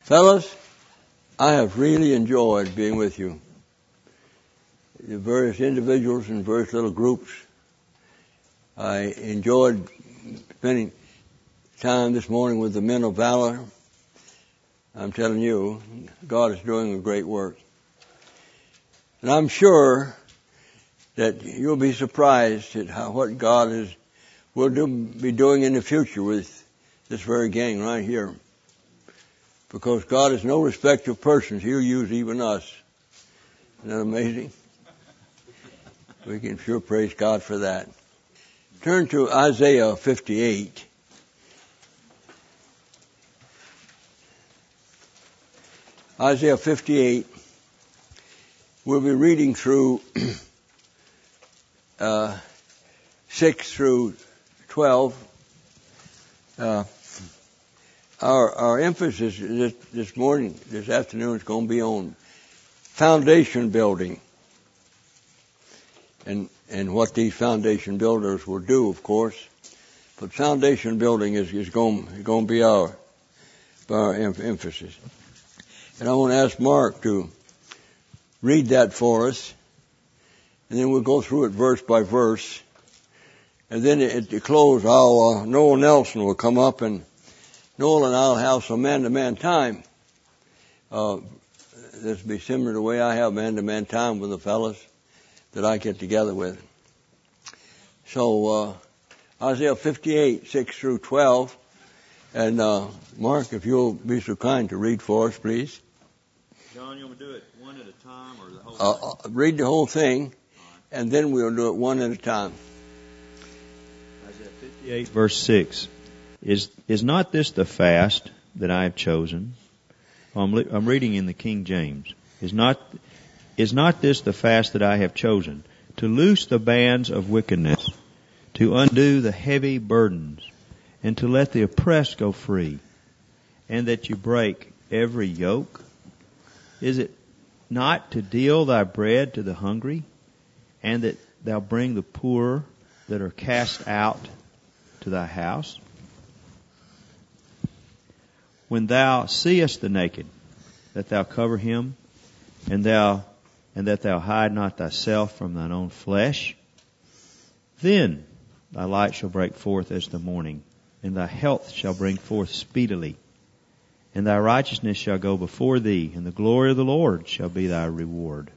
Fellas, I have really enjoyed being with you. The various individuals and various little groups. I enjoyed spending time this morning with the men of valor. I'm telling you, God is doing a great work. And I'm sure that you'll be surprised at what God will be doing in the future with this very gang right here. Because God is no respecter of persons. He'll use even us. Isn't that amazing? We can sure praise God for that. Turn to Isaiah 58. Isaiah 58. We'll be reading through 6 through 12. Our emphasis this afternoon is going to be on foundation building and what these foundation builders will do, of course. But foundation building is going to be our emphasis. And I want to ask Mark to read that for us, and then we'll go through it verse by verse. And then at the close, Noel Nelson will come up, and Noel and I'll have some man-to-man time. This will be similar to the way I have man-to-man time with the fellas that I get together with. So, Isaiah 58, 6 through 12. And, Mark, if you'll be so kind to read for us, please. John, you want me to do it one at a time or the whole thing? Read the whole thing, and then we'll do it one at a time. Isaiah 58, verse 6. Is not this the fast that I have chosen? I'm reading in the King James. Is not this the fast that I have chosen? To loose the bands of wickedness, to undo the heavy burdens, and to let the oppressed go free, and that you break every yoke? Is it not to deal thy bread to the hungry, and that thou bring the poor that are cast out to thy house? When thou seest the naked, that thou cover him, and that thou hide not thyself from thine own flesh, then thy light shall break forth as the morning, and thy health shall bring forth speedily, and thy righteousness shall go before thee, and the glory of the Lord shall be thy reward.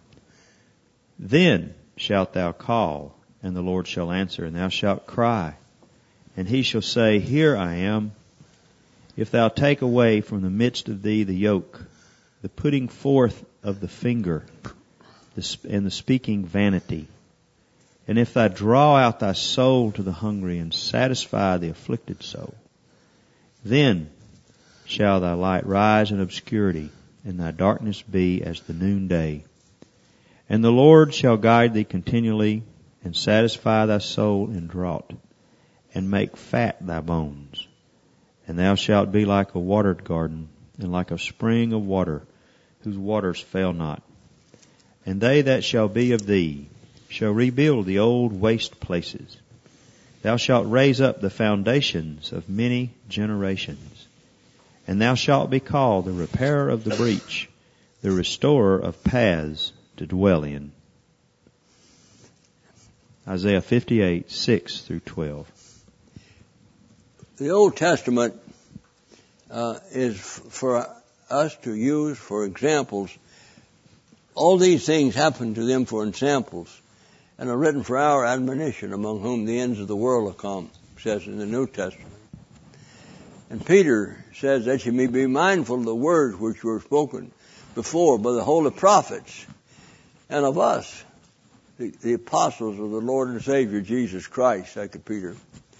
Then shalt thou call, and the Lord shall answer, and thou shalt cry, and he shall say, Here I am. If thou take away from the midst of thee the yoke, the putting forth of the finger, and the speaking vanity, and if thou draw out thy soul to the hungry and satisfy the afflicted soul, then shall thy light rise in obscurity, and thy darkness be as the noonday. And the Lord shall guide thee continually, and satisfy thy soul in drought, and make fat thy bones. And thou shalt be like a watered garden, and like a spring of water, whose waters fail not. And they that shall be of thee shall rebuild the old waste places. Thou shalt raise up the foundations of many generations. And thou shalt be called the repairer of the breach, the restorer of paths to dwell in. Isaiah 58, 6 through 12. The Old Testament is for us to use for examples. All these things happen to them for examples, and are written for our admonition, among whom the ends of the world will come, says in the New Testament. And Peter says that you may be mindful of the words which were spoken before by the holy prophets and of us, the apostles of the Lord and Savior Jesus Christ, like Peter.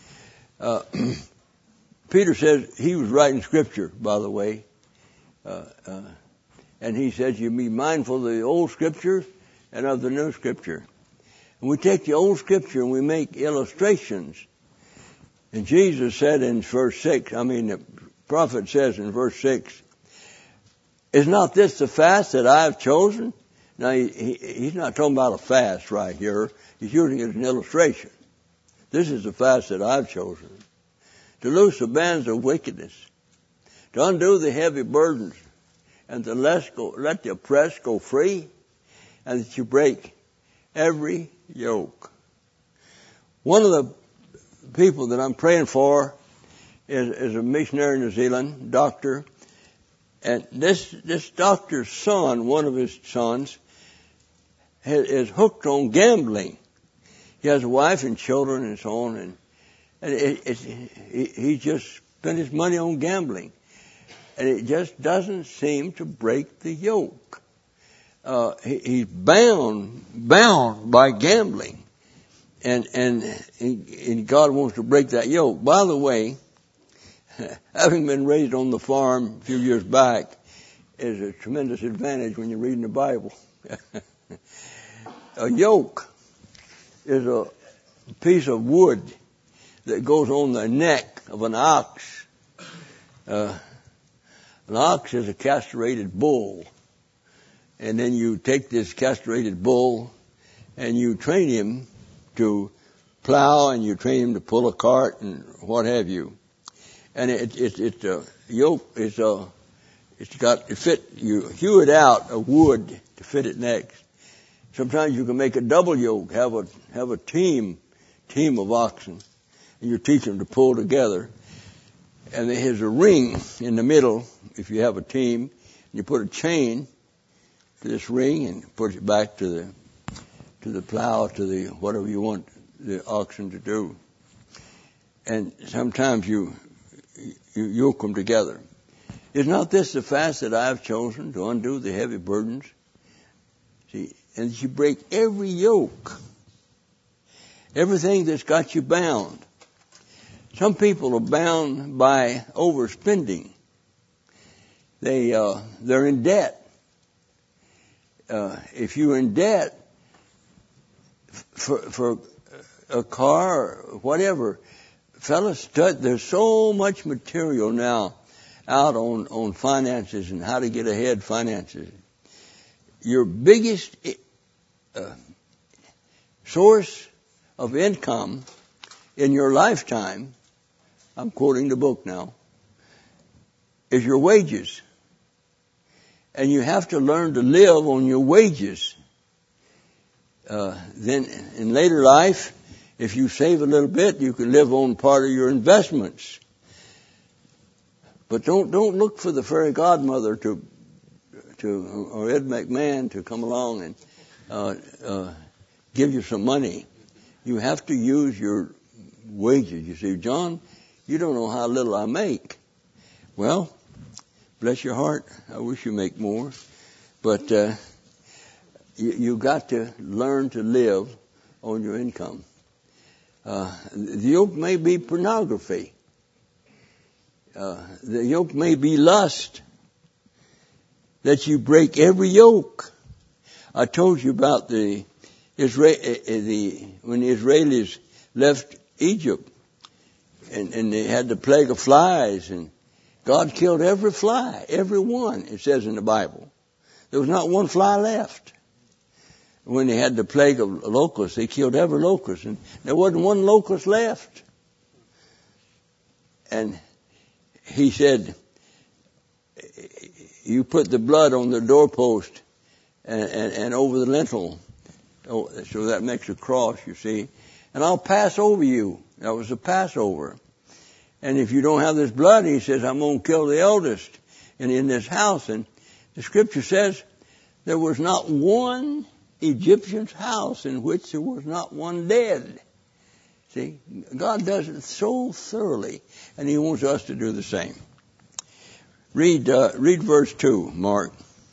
Peter says he was writing scripture, by the way, and he says you be mindful of the old scripture and of the new scripture. And we take the old scripture and we make illustrations. And Jesus said in verse 6, the prophet says in verse 6, is not this the fast that I have chosen? Now, he's not talking about a fast right here. He's using it as an illustration. This is the fast that I've chosen. To loose the bands of wickedness, to undo the heavy burdens, and to let the oppressed go free, and that you break every yoke. One of the people that I'm praying for is a missionary in New Zealand, doctor. And this doctor's son, one of his sons, is hooked on gambling. He has a wife and children and so on, and he just spent his money on gambling. And it just doesn't seem to break the yoke. He's bound by gambling. And God wants to break that yoke. By the way, having been raised on the farm a few years back is a tremendous advantage when you're reading the Bible. A yoke is a piece of wood that goes on the neck of an ox. An ox is a castrated bull. And then you take this castrated bull and you train him to plow, and you train him to pull a cart and what have you. And it's a yoke, it's got to fit, you hew it out of wood to fit it next. Sometimes you can make a double yoke, have a team of oxen, and you teach them to pull together. And there's a ring in the middle, if you have a team, and you put a chain to this ring and put it back to the plow, to the whatever you want the oxen to do. And sometimes you yoke them together. Is not this the fast that I have chosen, to undo the heavy burdens? See, and you break every yoke, everything that's got you bound. Some people are bound by overspending. They're in debt. If you're in debt for a car or whatever, fellas, there's so much material now out on finances and how to get ahead finances. Your biggest source of income in your lifetime, I'm quoting the book now, is your wages. And you have to learn to live on your wages. Then in later life, if you save a little bit, you can live on part of your investments. But don't look for the fairy godmother or Ed McMahon to come along and give you some money. You have to use your wages. You say, John, you don't know how little I make. Well, bless your heart, I wish you make more. But you got to learn to live on your income. The yoke may be pornography. The yoke may be lust. That you break every yoke. I told you about when the Israelis left Egypt and they had the plague of flies, and God killed every fly, every one, it says in the Bible. There was not one fly left. When they had the plague of locusts, they killed every locust, and there wasn't one locust left. And he said, you put the blood on the doorpost and over the lintel, so that makes a cross, you see, and I'll pass over you. That was the Passover. And if you don't have this blood, he says, I'm going to kill the eldest in this house. And the scripture says there was not one Egyptian's house in which there was not one dead. See, God does it so thoroughly, and he wants us to do the same. Read verse 2, Mark.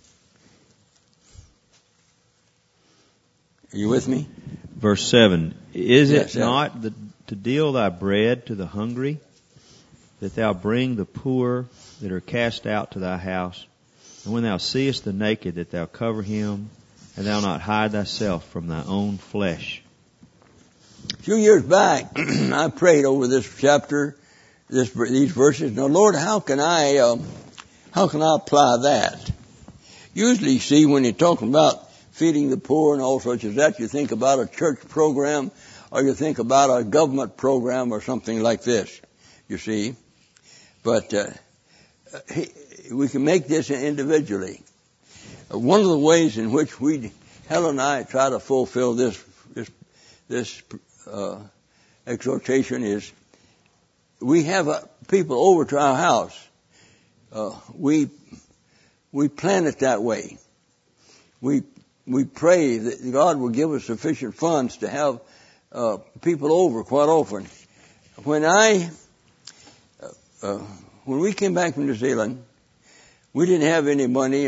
Are you with me? Verse 7. Is Yes, it not to deal thy bread to the hungry, that thou bring the poor that are cast out to thy house, and when thou seest the naked, that thou cover him, and thou not hide thyself from thy own flesh? A few years back, I prayed over this chapter, these verses. Now, Lord, how can I apply that? Usually, you see, when you're talking about feeding the poor and all such as that, you think about a church program, or you think about a government program or something like this, you see. But we can make this individually. One of the ways in which Helen and I try to fulfill this exhortation is we have people over to our house. We plan it that way. We pray that God will give us sufficient funds to have people over quite often. When we came back from New Zealand, we didn't have any money,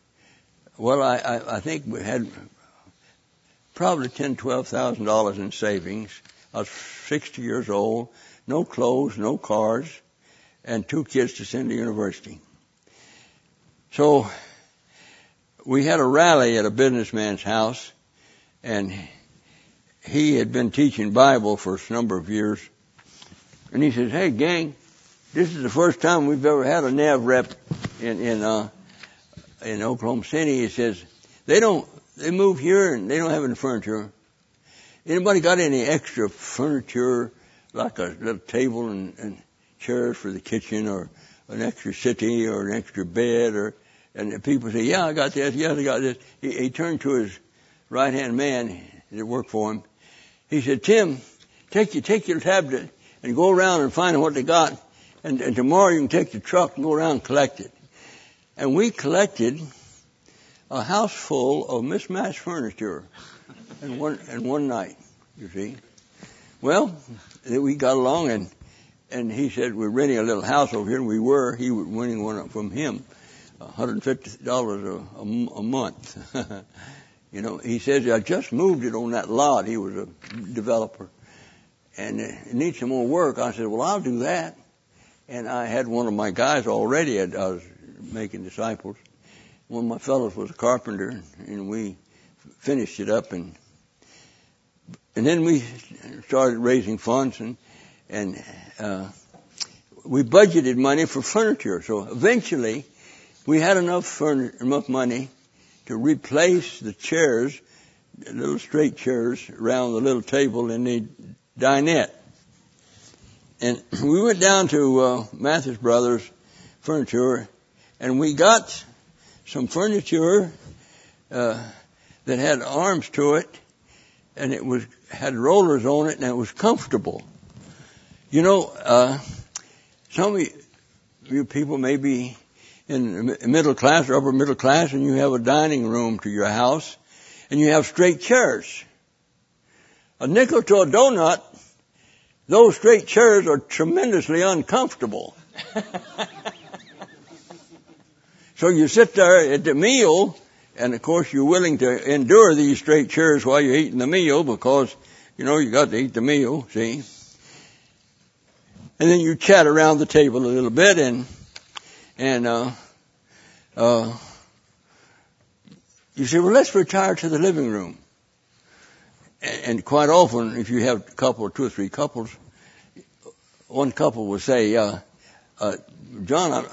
I think we had probably $10,000-12,000 in savings. I was 60 years old, no clothes, no cars, and 2 kids to send to university. So we had a rally at a businessman's house, and he had been teaching Bible for a number of years. And he says, "Hey, gang, this is the first time we've ever had a NAV rep in Oklahoma City." He says, they move here and they don't have any furniture. Anybody got any extra furniture, like a little table and chairs for the kitchen, or an extra settee or an extra bed? And people say, "Yeah, I got this. Yes, I got this." He turned to his right-hand man that worked for him. He said, "Tim, take your tablet and go around and find what they got. And tomorrow you can take the truck and go around and collect it." And we collected a house full of mismatched furniture in one night, you see. Well, we got along, and he said, "We're renting a little house over here," and we were. He was renting one from him, $150 a month. He says, "I just moved it on that lot." He was a developer. "And it needs some more work." I said, "Well, I'll do that." And I had one of my guys already. I was making disciples. One of my fellows was a carpenter, and we finished it up. And then we started raising funds, and we budgeted money for furniture. So eventually, we had enough money to replace the chairs, the little straight chairs around the little table in the dinette. And we went down to Mathis Brothers Furniture, and we got some furniture that had arms to it, and it had rollers on it, and it was comfortable. Some of you people may be in middle class or upper middle class, and you have a dining room to your house, and you have straight chairs. A nickel to a donut, those straight chairs are tremendously uncomfortable. So you sit there at the meal, and of course you're willing to endure these straight chairs while you're eating the meal, because, you got to eat the meal, see? And then you chat around the table a little bit, and you say, "Well, let's retire to the living room." And quite often, if you have a couple or 2 or 3 couples, one couple will say, "John,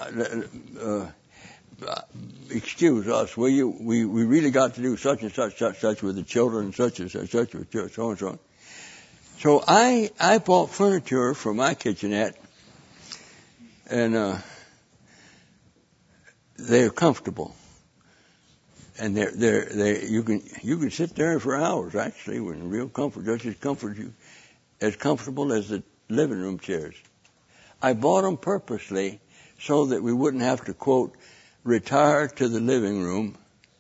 excuse us, will you? We really got to do such and such with the children, and such with so and so." So I bought furniture for my kitchenette, and they're comfortable, and you can sit there for hours actually with real comfort, just as comfortable as the living room chairs. I bought them purposely so that we wouldn't have to, quote, retire to the living room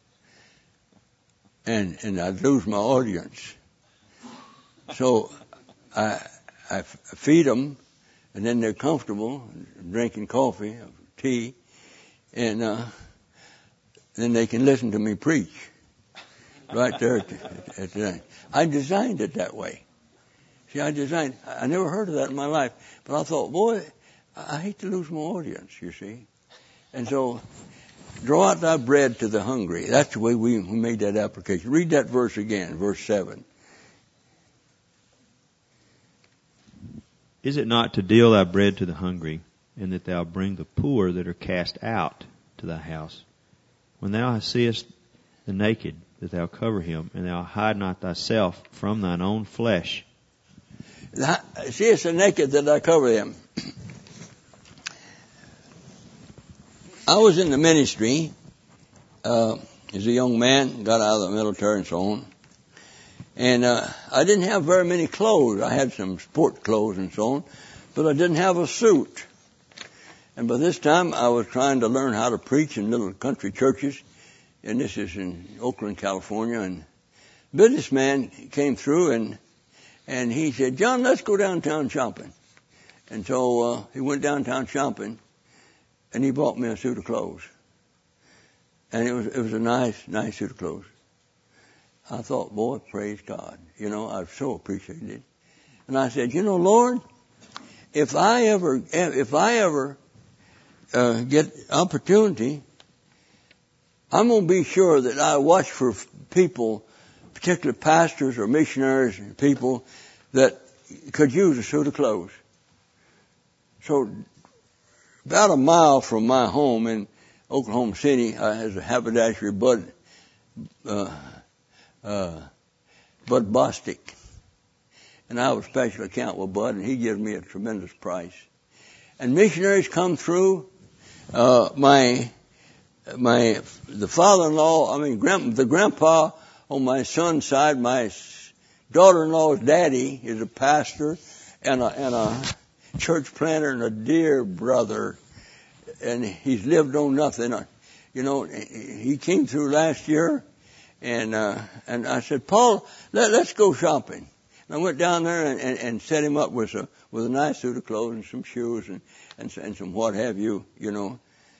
and I'd lose my audience. So I feed them, and then they're comfortable drinking coffee, tea, and then they can listen to me preach right there at the end. I designed it that way. See, I never heard of that in my life, but I thought, boy, I hate to lose my audience, you see. And so, draw out thy bread to the hungry. That's the way we made that application. Read that verse again, verse 7. Is it not to deal thy bread to the hungry, and that thou bring the poor that are cast out to thy house? When thou seest the naked, that thou cover him, and thou hide not thyself from thine own flesh. Seest the naked, that I cover them. I was in the ministry as a young man, got out of the military and so on. And I didn't have very many clothes. I had some sport clothes and so on, but I didn't have a suit. And by this time, I was trying to learn how to preach in little country churches, and this is in Oakland, California. And a businessman came through, and he said, "John, let's go downtown shopping." And so he went downtown shopping, and he bought me a suit of clothes. And it was a nice suit of clothes. I thought, boy, praise God. You know, I so appreciated it. And I said, you know, Lord, if I ever get opportunity, I'm going to be sure that I watch for people, particularly pastors or missionaries and people that could use a suit of clothes. So about a mile from my home in Oklahoma City, has a haberdashery Bud Bostic. And I have a special account with Bud, and he gives me a tremendous price. And missionaries come through. The father-in-law, the grandpa on my son's side, my daughter-in-law's daddy is a pastor and a church planter and a dear brother. And he's lived on nothing. You know, he came through last year, and I said, Paul, let's go shopping. And I went down there and set him up with a nice suit of clothes and some shoes and some what have you, you know.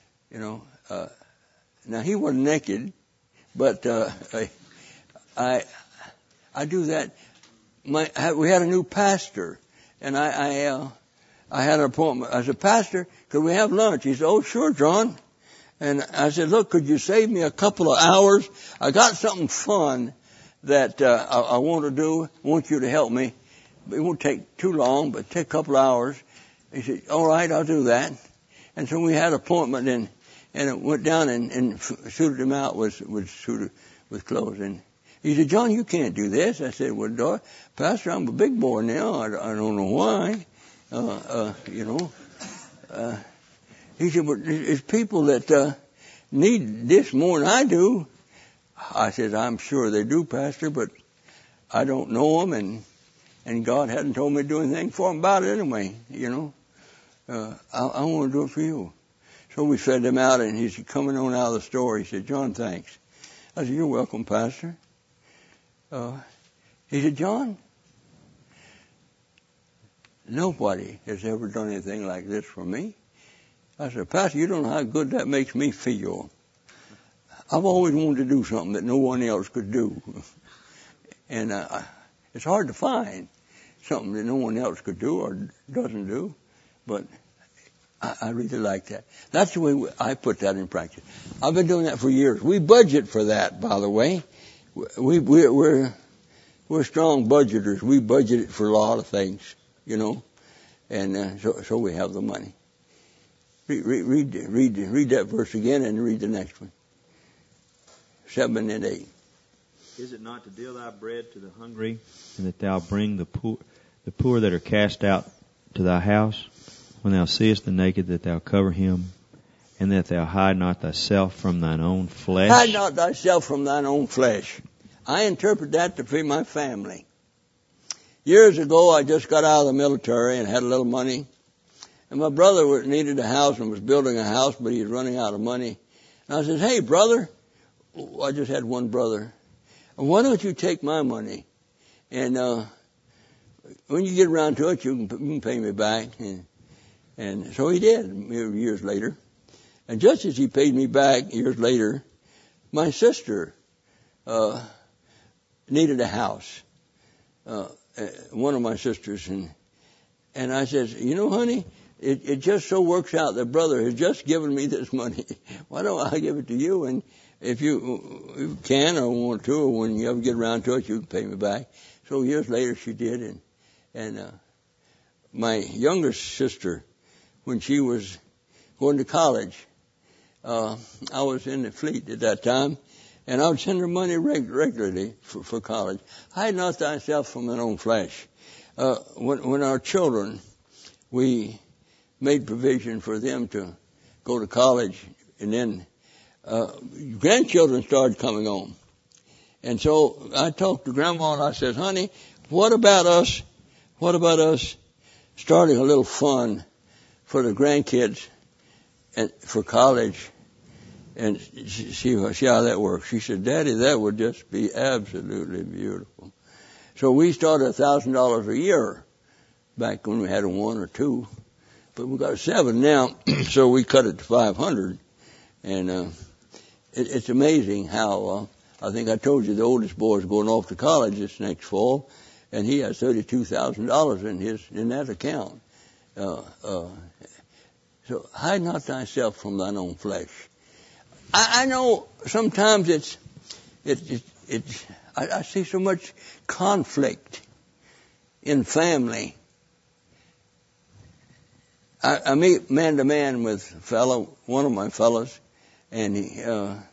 Now he wasn't naked, but I do that. We had a new pastor, and I had an appointment. I said, Pastor, could we have lunch? He said, oh, sure, John. And I said, look, could you save me a couple of hours? I got something fun that I want to do. I want you to help me. It won't take too long, but take a couple of hours. He said, all right, I'll do that. And so we had an appointment, and it went down and suited him out with clothes. And he said, John, you can't do this. I said, well, Pastor, I'm a big boy now. I don't know why. He said, well, there's people that need this more than I do. I said, I'm sure they do, Pastor, but I don't know them, and God hadn't told me to do anything for them about it anyway, you know. I want to do it for you. So we fed them out, and he's coming on out of the store. He said, John, thanks. I said, you're welcome, Pastor. He said, John, nobody has ever done anything like this for me. I said, Pastor, you don't know how good that makes me feel. I've always wanted to do something that no one else could do. And it's hard to find something that no one else could do or doesn't do. But I really like that. That's the way I put that in practice. I've been doing that for years. We budget for that, by the way. We're strong budgeters. We budget it for a lot of things, you know. And so we have the money. Read that verse again and read the next one. 7 and 8. Is it not to deal thy bread to the hungry, and that thou bring the poor that are cast out to thy house? When thou seest the naked, that thou cover him, and that thou hide not thyself from thine own flesh? Hide not thyself from thine own flesh. I interpret that to feed my family. Years ago, I just got out of the military and had a little money. And my brother needed a house and was building a house, but he was running out of money. And I said, hey, brother, I just had one brother. Why don't you take my money? And when you get around to it, you can pay me back. And so he did years later. And just as he paid me back years later, my sister needed a house. One of my sisters. And I said, you know, honey, it just so works out that brother has just given me this money. Why don't I give it to you? And if you can or want to, or when you ever get around to it, you can pay me back. So years later she did. And my younger sister, when she was going to college, I was in the fleet at that time, and I would send her money regularly for college. Hide not thyself from thine own flesh. When our children, we made provision for them to go to college And then grandchildren started coming on. And so I talked to Grandma and I said, honey, what about us starting a little fund for the grandkids and for college and see how that works? She said, Daddy, that would just be absolutely beautiful. So we started $1,000 a year back when we had 1 or 2, but we got 7 now, so we cut it to 500. And it's amazing how I think I told you the oldest boy is going off to college this next fall, and he has $32,000 in that account. So hide not thyself from thine own flesh. I know sometimes I see so much conflict in family. I meet man to man with one of my fellows, and he,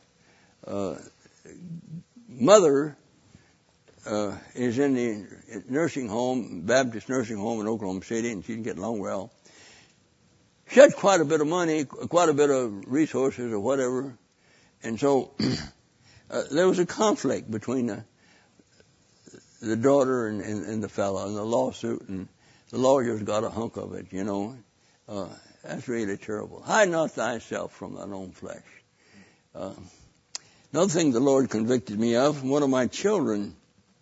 mother is in the nursing home, Baptist nursing home in Oklahoma City, and she didn't get along well. She had quite a bit of money, quite a bit of resources or whatever, and so there was a conflict between the daughter and the fellow, and the lawsuit, and the lawyers got a hunk of it, you know. That's really terrible. Hide not thyself from thine own flesh. Another thing the Lord convicted me of, one of my children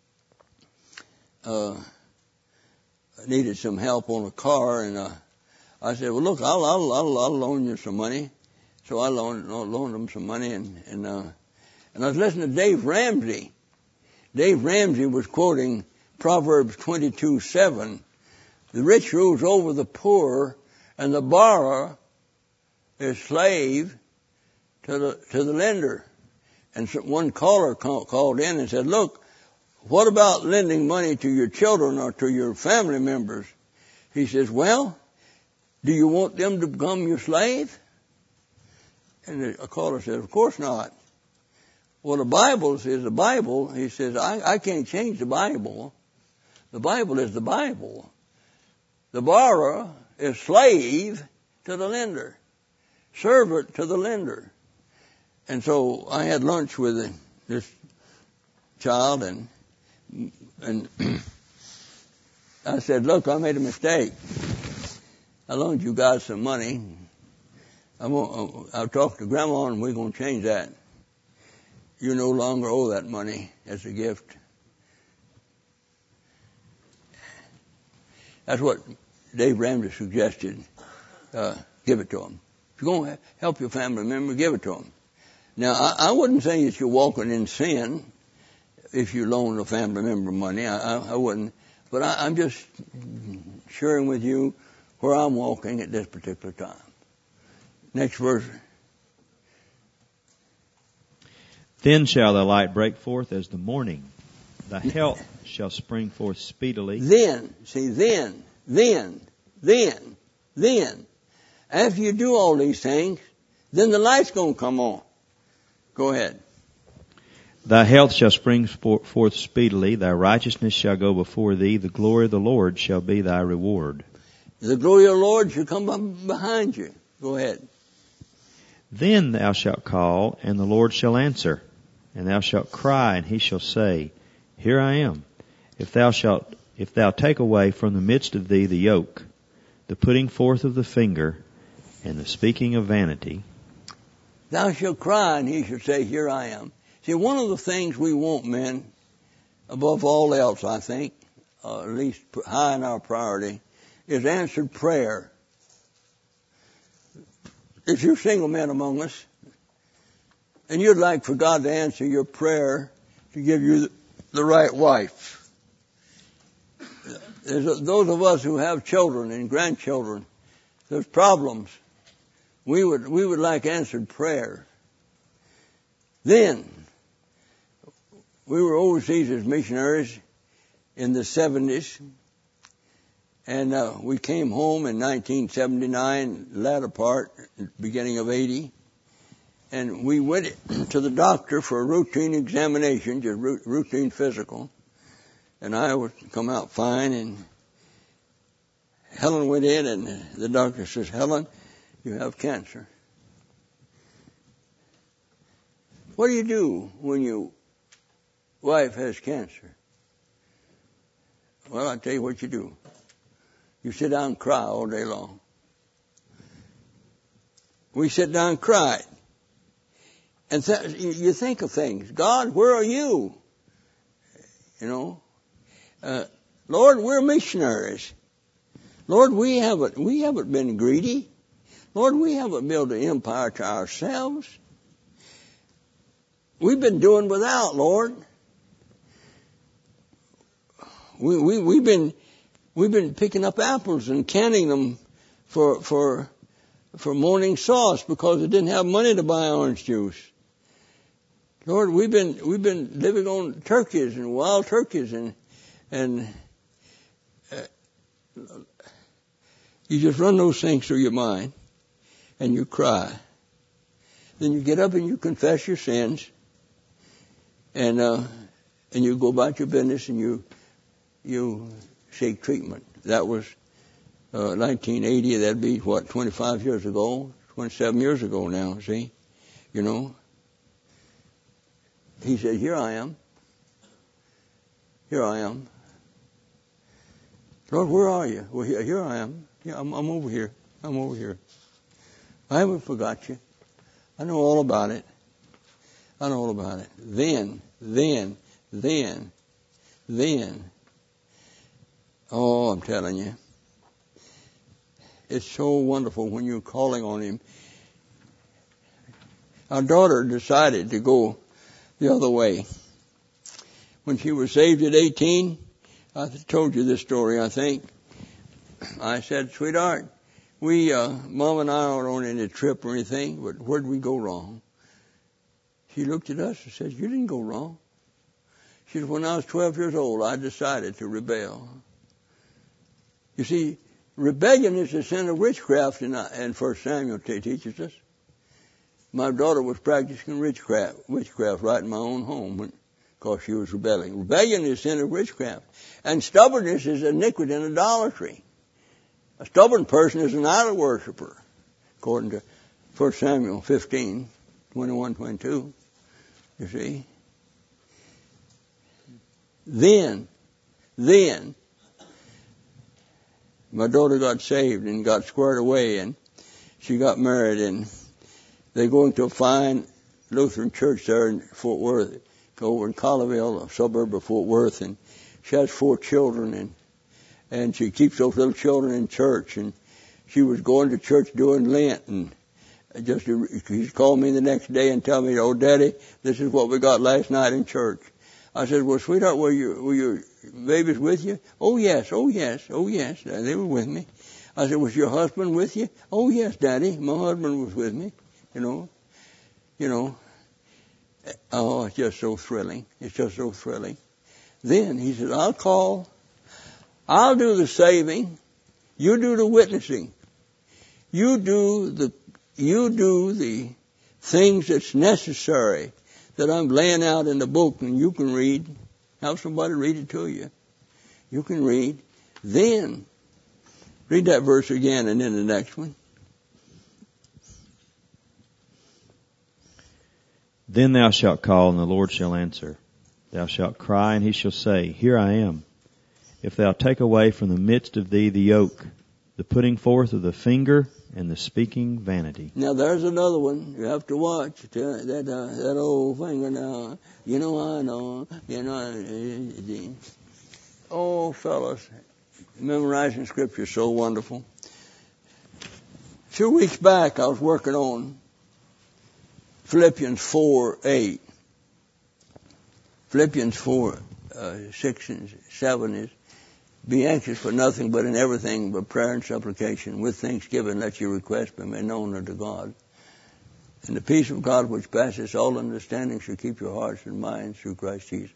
needed some help on a car, and I said, well, look, I'll loan you some money. So I loaned him some money, and I was listening to Dave Ramsey. Dave Ramsey was quoting Proverbs 22:7. The rich rules over the poor, and the borrower is slave to the lender. And so one caller called in and said, look, what about lending money to your children or to your family members? He says, well, do you want them to become your slave? And a caller said, of course not. Well, the Bible says the Bible. He says, I can't change the Bible. The Bible is the Bible. The borrower is slave to the lender, servant to the lender. And so I had lunch with this child, and I said, look, I made a mistake. I loaned you guys some money. I'll talk to Grandma, and we're going to change that. You no longer owe that money as a gift. That's what Dave Ramsey suggested. Give it to them. If you're going to help your family member, give it to them. Now, I wouldn't say that you're walking in sin if you loan a family member money. I wouldn't. But I'm just sharing with you where I'm walking at this particular time. Next verse. Then shall the light break forth as the morning. The health shall spring forth speedily. Then. After you do all these things, then the light's going to come on. Go ahead. Thy health shall spring forth speedily. Thy righteousness shall go before thee. The glory of the Lord shall be thy reward. The glory of the Lord shall come behind you. Go ahead. Then thou shalt call, and the Lord shall answer. And thou shalt cry, and he shall say, Here I am. If thou take away from the midst of thee the yoke, the putting forth of the finger, and the speaking of vanity. Thou shalt cry, and he shall say, Here I am. See, one of the things we want, men, above all else, I think, at least high in our priority, is answered prayer. If you're single men among us, and you'd like for God to answer your prayer to give you the right wife. Those of us who have children and grandchildren, there's problems. We would like answered prayer. Then, we were overseas as missionaries in the 70s, and we came home in 1979, latter part, beginning of 80. And we went to the doctor for a routine examination, just routine physical. And I would come out fine, and Helen went in, and the doctor says, Helen, you have cancer. What do you do when your wife has cancer? Well, I'll tell you what you do. You sit down and cry all day long. We sit down and cry. And you think of things. God, where are you? You know, Lord, we're missionaries. Lord, we haven't been greedy. Lord, we haven't built an empire to ourselves. We've been doing without, Lord. We've been picking up apples and canning them for morning sauce because we didn't have money to buy orange juice. Lord, we've been living on turkeys and wild turkeys and you just run those things through your mind and you cry. Then you get up and you confess your sins and you go about your business and you seek treatment. That was 1980. That'd be 25 years ago, 27 years ago now. See, you know. He said, "Here I am. Here I am. Lord, where are you?" Well, here I am. Yeah, I'm over here. I'm over here. I haven't forgot you. I know all about it. I know all about it. Then. Oh, I'm telling you. It's so wonderful when you're calling on Him. Our daughter decided to go the other way. When she was saved at 18, I told you this story, I think. I said, "Sweetheart, Mom and I aren't on any trip or anything, but where'd we go wrong?" She looked at us and said, "You didn't go wrong." She said, "When I was 12 years old, I decided to rebel." You see, rebellion is the sin of witchcraft, and 1 Samuel teaches us. My daughter was practicing witchcraft right in my own home because she was rebelling. Rebellion is sin of witchcraft. And stubbornness is iniquity and idolatry. A stubborn person is an idol worshiper, according to 1 Samuel 15, 21, 22. You see? Then, my daughter got saved and got squared away, and she got married, and they're going to a fine Lutheran church there in Fort Worth, over in Colleyville, a suburb of Fort Worth, and she has 4 children, and she keeps those little children in church, and she was going to church during Lent, and she called me the next day and tell me, "Oh, Daddy, this is what we got last night in church." I said, "Well, sweetheart, were your babies with you?" "Oh, yes. They were with me." I said, "Was your husband with you?" "Oh, yes, Daddy, my husband was with me." You know. Oh, it's just so thrilling. It's just so thrilling. Then he said, I'll do the saving. You do the witnessing. You do the things that's necessary that I'm laying out in the book, and you can read. Have somebody read it to you. You can read. Then, read that verse again and then the next one. Then thou shalt call, and the Lord shall answer. Thou shalt cry, and He shall say, Here I am. If thou take away from the midst of thee the yoke, the putting forth of the finger, and the speaking vanity. Now there's another one. You have to watch that old finger now. I know. Oh, fellas, memorizing Scripture is so wonderful. A few weeks back, I was working on Philippians 4:8. Philippians 4:6 and 7 is, Be anxious for nothing but in everything by prayer and supplication. With thanksgiving let your requests be made known unto God. And the peace of God which passes all understanding shall keep your hearts and minds through Christ Jesus.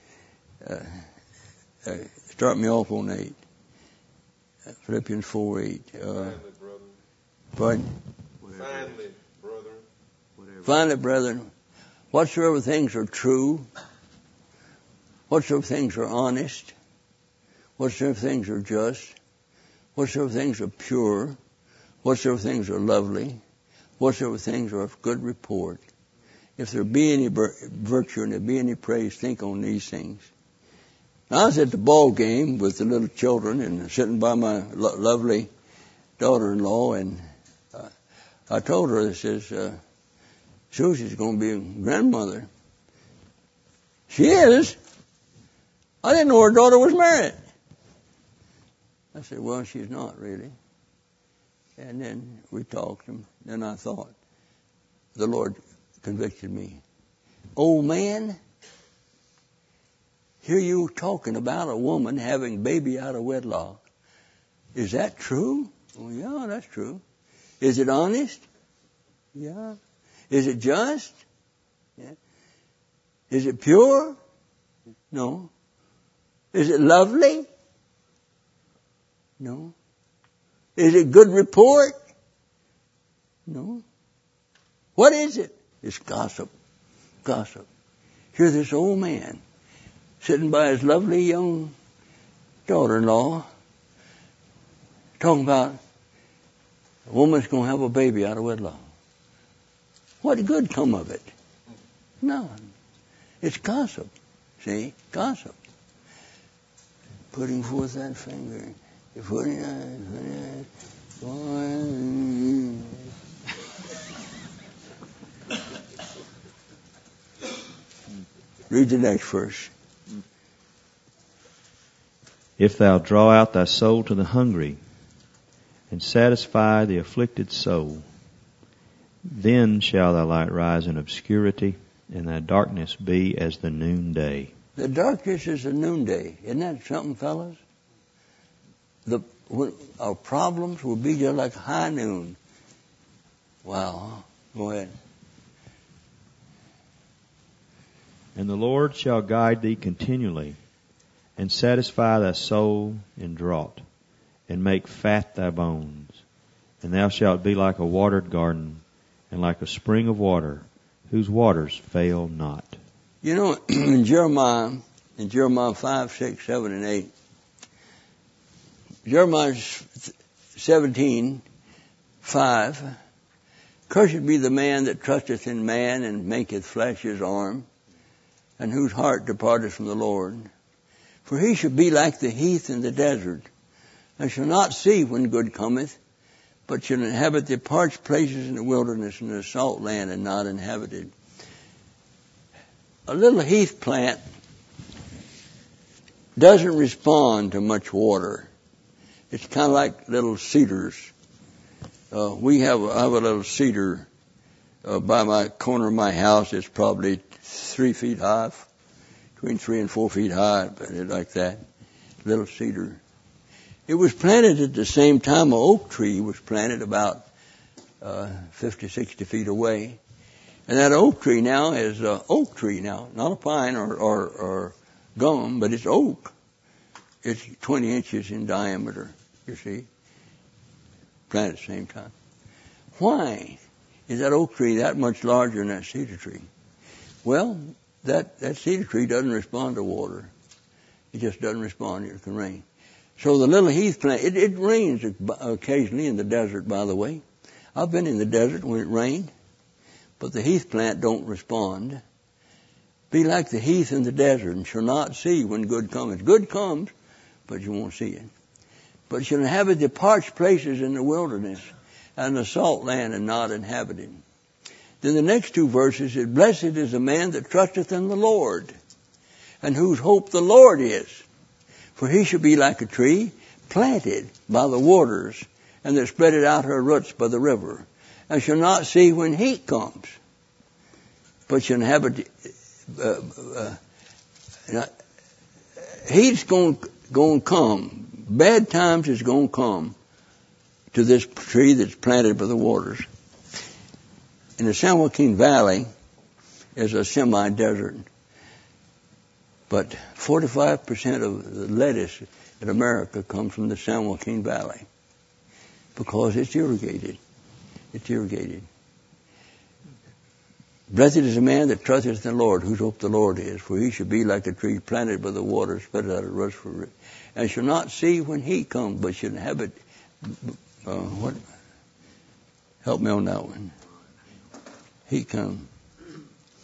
Start me off on 8. Philippians 4:8. Pardon? Finally, brethren, whatsoever things are true, whatsoever things are honest, whatsoever things are just, whatsoever things are pure, whatsoever things are lovely, whatsoever things are of good report, if there be any virtue and there be any praise, think on these things. Now, I was at the ball game with the little children and sitting by my lovely daughter-in-law, and I told her, I says, Susie's going to be a grandmother. She is? I didn't know her daughter was married. I said, well, she's not really. And then we talked, and then I thought, the Lord convicted me. Old man, hear you talking about a woman having a baby out of wedlock. Is that true? Oh, yeah, that's true. Is it honest? Yeah. Is it just? Yeah. Is it pure? No. Is it lovely? No. Is it good report? No. What is it? It's gossip. Gossip. Here's this old man sitting by his lovely young daughter-in-law talking about a woman's going to have a baby out of wedlock. What good come of it? None. It's gossip. See? Gossip. Putting forth that finger. Putting that. Read the next verse. If thou draw out thy soul to the hungry and satisfy the afflicted soul, then shall thy light rise in obscurity and thy darkness be as the noonday. The darkness is the noonday. Isn't that something, fellas? Our problems will be just like high noon. Wow. Go ahead. And the Lord shall guide thee continually, and satisfy thy soul in draught, and make fat thy bones. And thou shalt be like a watered garden, and like a spring of water, whose waters fail not. You know, in Jeremiah 5, 6, 7, and 8, Jeremiah 17, 5, cursed be the man that trusteth in man and maketh flesh his arm, and whose heart departeth from the Lord. For he shall be like the heath in the desert, and shall not see when good cometh, but shall inhabit the parched places in the wilderness and the salt land, and not inhabited. A little heath plant doesn't respond to much water. It's kind of like little cedars. I have a little cedar by my corner of my house. It's probably 3 feet high, between 3 and 4 feet high, but it's like that. Little cedar. It was planted at the same time an oak tree was planted about 50, 60 feet away. And that oak tree now is an oak tree now, not a pine or gum, but it's oak. It's 20 inches in diameter, you see, planted at the same time. Why is that oak tree that much larger than that cedar tree? Well, that cedar tree doesn't respond to water. It just doesn't respond. It can rain. So the little heath plant, it rains occasionally in the desert, by the way. I've been in the desert when it rained, but the heath plant don't respond. Be like the heath in the desert and shall not see when good comes. Good comes, but you won't see it. But shall inhabit the parched places in the wilderness and the salt land and not inhabited. Then the next 2 verses is, blessed is the man that trusteth in the Lord, and whose hope the Lord is. For he shall be like a tree planted by the waters, and that spreadeth out her roots by the river, and shall not see when heat comes, but shall inhabit. Heat's going to come. Bad times is going to come to this tree that's planted by the waters. In the San Joaquin Valley is a semi-desert, but 45% of the lettuce in America comes from the San Joaquin Valley because it's irrigated. It's irrigated. Blessed is the man that trusteth in the Lord, whose hope the Lord is, for he shall be like a tree planted by the water, spread out of roots for it, and shall not see when heat comes, but shall inhabit. What? Help me on that one. Heat comes.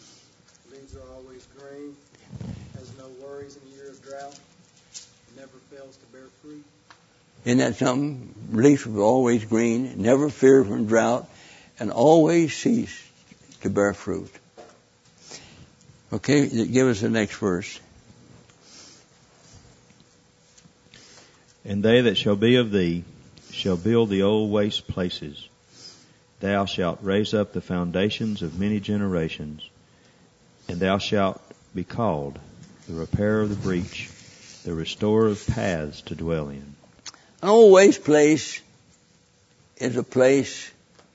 no worries in a year of drought. It never fails to bear fruit. Isn't that something? Leaves were always green, never feared from drought, and always ceased to bear fruit. Okay, give us the next verse. And they that shall be of thee shall build the old waste places. Thou shalt raise up the foundations of many generations, and thou shalt be called the repairer of the breach, the restorer of paths to dwell in. An old waste place is a place,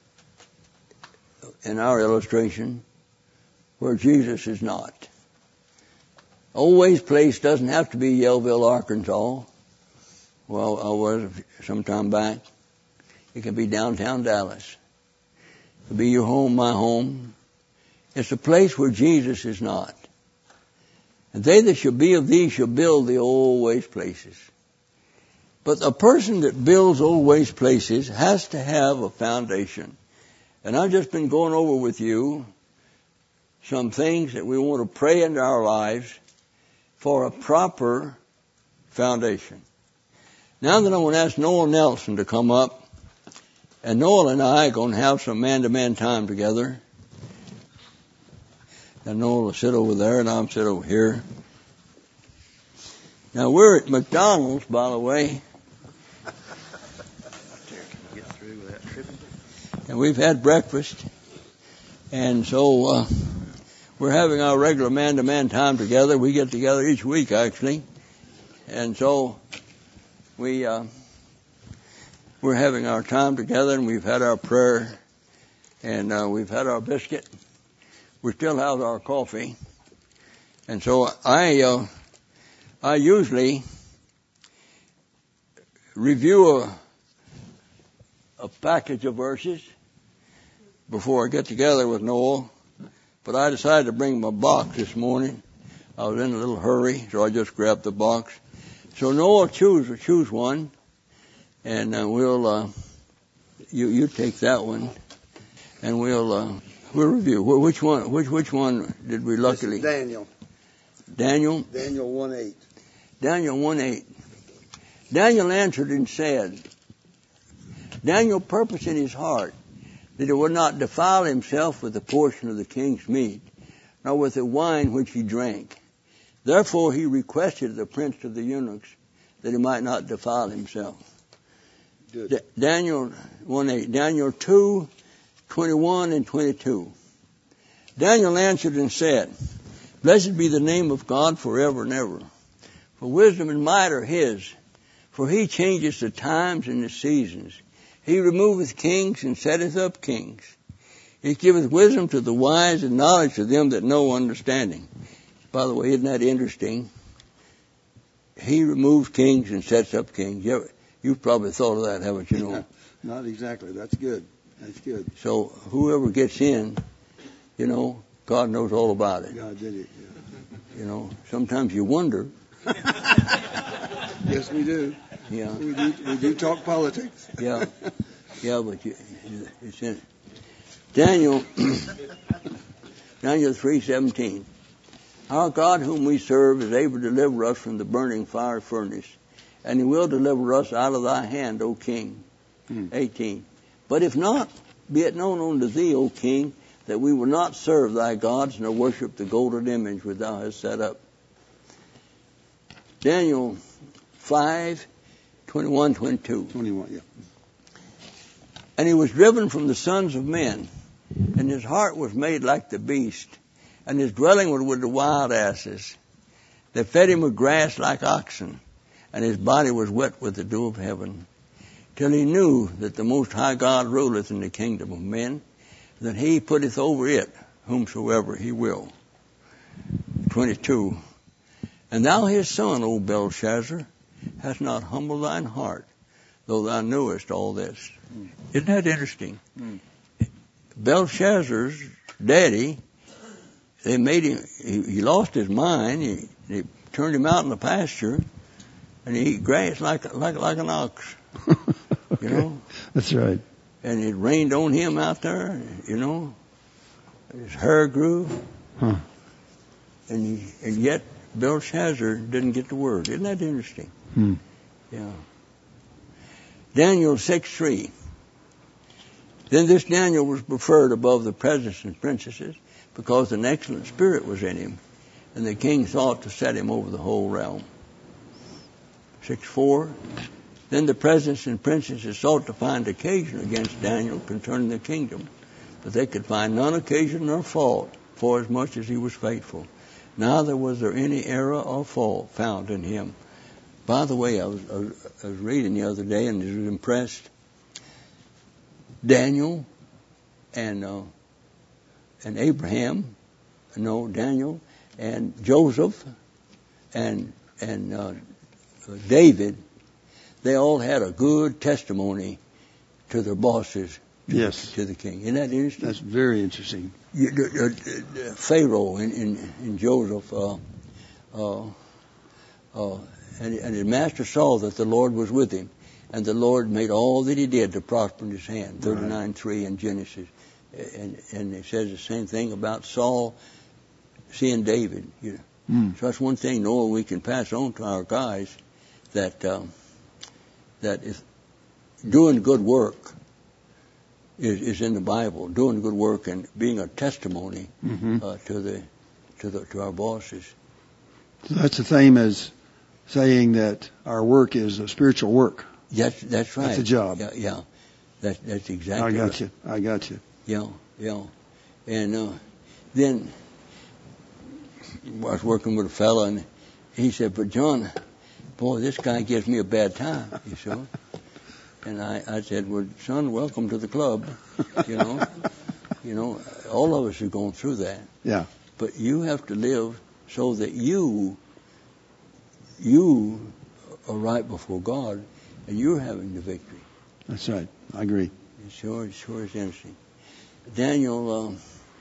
in our illustration, where Jesus is not. Old waste place doesn't have to be Yellville, Arkansas. Well, I was some time back. It can be downtown Dallas. It can be your home, my home. It's a place where Jesus is not. And they that shall be of thee shall build the old waste places. But a person that builds old waste places has to have a foundation. And I've just been going over with you some things that we want to pray into our lives for a proper foundation. Now that I want to ask Noel Nelson to come up, and Noel and I are going to have some man-to-man time together. And Noel will sit over there, and I'll sit over here. Now we're at McDonald's, by the way. And we've had breakfast. And so we're having our regular man-to-man time together. We get together each week, actually. And so we're having our time together, and we've had our prayer, and we've had our biscuit. We still have our coffee. And so I usually review a package of verses before I get together with Noel, but I decided to bring my box this morning. I was in a little hurry, so I just grabbed the box. So Noel, choose one, and we'll you take that one, and we'll review. Which one did we luckily? Daniel. Daniel 1:8. Daniel 1:8. Daniel answered and said, Daniel purposed in his heart that he would not defile himself with a portion of the king's meat, nor with the wine which he drank. Therefore he requested the prince of the eunuchs that he might not defile himself. Daniel 1:8. Daniel 2:21 and 22. Daniel answered and said, Blessed be the name of God forever and ever. For wisdom and might are his. For he changes the times and the seasons. He removeth kings and setteth up kings. He giveth wisdom to the wise and knowledge to them that know understanding. By the way, isn't that interesting? He removes kings and sets up kings. You've probably thought of that, haven't you? No, not exactly. That's good. That's good. So whoever gets in, God knows all about it. God did it. Yeah. Sometimes you wonder. Yes, we do. Yeah. We do talk politics. Yeah, but it's in Daniel 3:17. Our God whom we serve is able to deliver us from the burning fire furnace, and he will deliver us out of thy hand, O King. 18. But if not, be it known unto thee, O King, that we will not serve thy gods, nor worship the golden image which thou hast set up. Daniel 5:21, 22. 21, yeah. And he was driven from the sons of men, and his heart was made like the beast, and his dwelling was with the wild asses. They fed him with grass like oxen, and his body was wet with the dew of heaven, till he knew that the Most High God ruleth in the kingdom of men, that he putteth over it whomsoever he will. 22. And thou his son, O Belshazzar, hast not humbled thine heart, though thou knewest all this. Isn't that interesting? Belshazzar's daddy, they made him, he lost his mind, they turned him out in the pasture, and he ate grass like an ox. That's right. And it rained on him out there, his hair grew. Huh. And yet, Belshazzar didn't get the word. Isn't that interesting? Hmm. Yeah. Daniel 6:3. Then this Daniel was preferred above the presidents and princesses because an excellent spirit was in him, and the king thought to set him over the whole realm. 6:4. Then the presidents and princesses sought to find occasion against Daniel concerning the kingdom, but they could find none occasion nor fault, for as much as he was faithful. Neither was there any error or fault found in him. By the way, I was reading the other day and was impressed. Daniel and Abraham, Daniel and Joseph and David, they all had a good testimony to their bosses, to the king. Isn't that interesting? That's very interesting. Pharaoh in Joseph, and his master saw that the Lord was with him, and the Lord made all that he did to prosper in his hand. 39:3 in Genesis, and it says the same thing about Saul seeing David. So that's one thing, Noah, we can pass on to our guys, that if doing good work is in the Bible, doing good work and being a testimony to our bosses. So that's the same as saying that our work is a spiritual work. That's right. That's a job. Yeah. That's exactly right. I got you. Yeah. And then I was working with a fellow, and he said, "But John, boy, this guy gives me a bad time, you know." And I said, "Well, son, welcome to the club." All of us are going through that. Yeah. But you have to live so that you are right before God, and you're having the victory. That's right. I agree. It sure is interesting. Daniel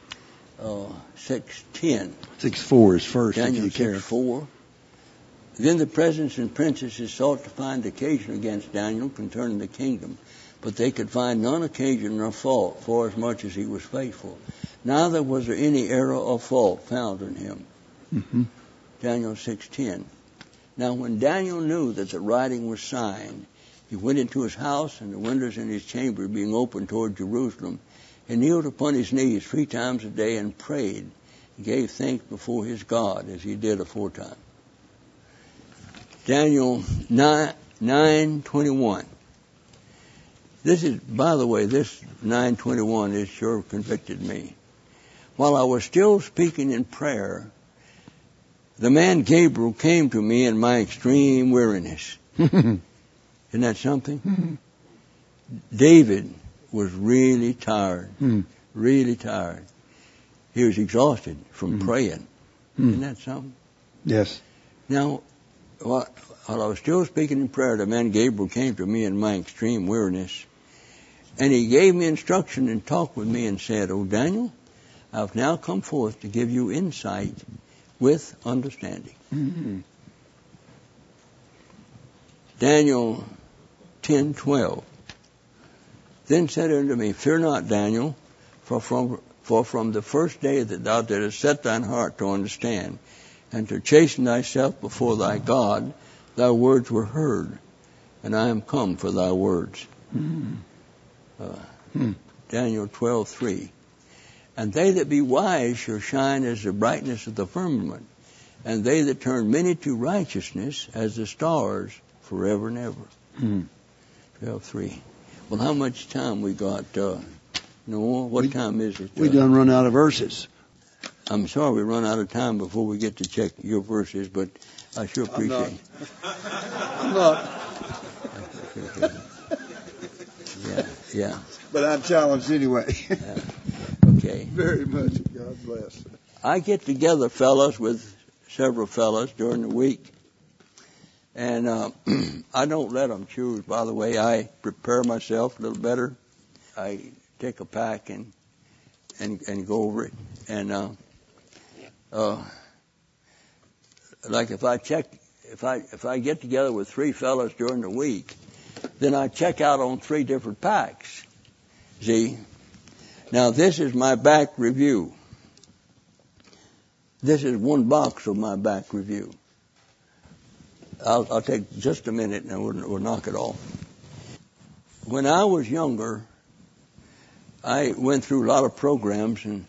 6:10. 6:4 is first. Daniel 6:4. Then the presidents and princesses sought to find occasion against Daniel concerning the kingdom, but they could find none occasion nor fault, for as much as he was faithful. Neither was there any error or fault found in him. Daniel 6:10. Now when Daniel knew that the writing was signed, he went into his house, and the windows in his chamber being opened toward Jerusalem, he kneeled upon his knees 3 times a day and prayed, and gave thanks before his God, as he did aforetime. Daniel 9:21. This is, by the way, this 9:21 has sure convicted me. While I was still speaking in prayer, the man Gabriel came to me in my extreme weariness. Isn't that something? David was really tired. Really tired. He was exhausted from praying. Isn't that something? Yes. Now, while I was still speaking in prayer, the man Gabriel came to me in my extreme weariness, and he gave me instruction and talked with me and said, "O Daniel, I've now come forth to give you insight with understanding." Daniel 10:12. Then said unto me, "Fear not, Daniel, for from the first day that thou didst set thine heart to understand, and to chasten thyself before thy God, thy words were heard, and I am come for thy words." Daniel 12:3. And they that be wise shall shine as the brightness of the firmament, and they that turn many to righteousness as the stars forever and ever. 12:3. Well, how much time we got, Noah? What time is it? We done run out of verses. I'm sorry we run out of time before we get to check your verses, but I sure appreciate it. I'm not. Yeah. But I'm challenged anyway. Okay. Very much. God bless. I get together, fellas, with several fellas during the week, and I don't let them choose. By the way, I prepare myself a little better. I take a pack and go over it, and like if I get together with 3 fellas during the week, then I check out on 3 different packs. See? Now this is my back review. This is one box of my back review. I'll take just a minute and we'll knock it off. When I was younger, I went through a lot of programs, and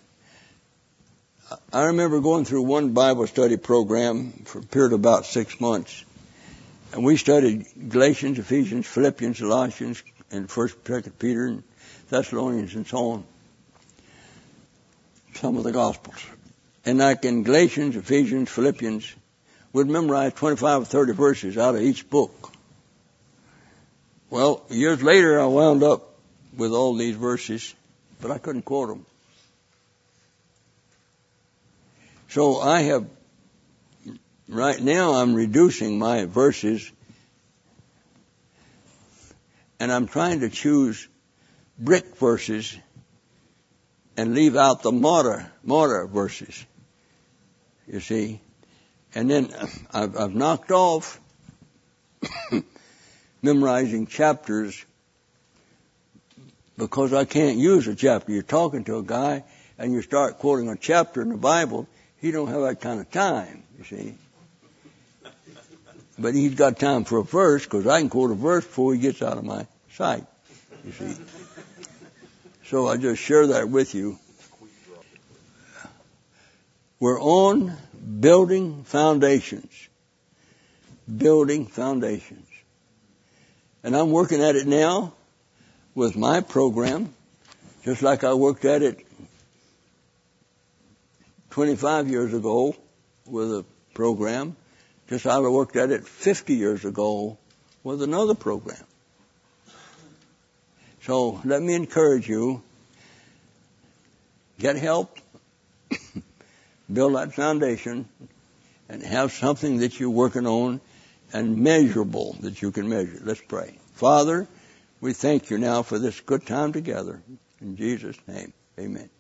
I remember going through one Bible study program for a period of about 6 months. And we studied Galatians, Ephesians, Philippians, Colossians, and 1st, 2nd Peter, and Thessalonians, and so on. Some of the Gospels. And like in Galatians, Ephesians, Philippians, we'd memorize 25 or 30 verses out of each book. Well, years later, I wound up with all these verses, but I couldn't quote them. So right now I'm reducing my verses, and I'm trying to choose brick verses and leave out the mortar verses, you see. And then I've knocked off memorizing chapters because I can't use a chapter. You're talking to a guy and you start quoting a chapter in the Bible, he don't have that kind of time, you see. But he's got time for a verse, because I can quote a verse before he gets out of my sight, you see. So I just share that with you. We're on building foundations. Building foundations. And I'm working at it now with my program, just like I worked at it 25 years ago with a program, just like I worked at it 50 years ago with another program. So let me encourage you, get help, build that foundation, and have something that you're working on and measurable that you can measure. Let's pray. Father, we thank you now for this good time together. In Jesus' name, amen.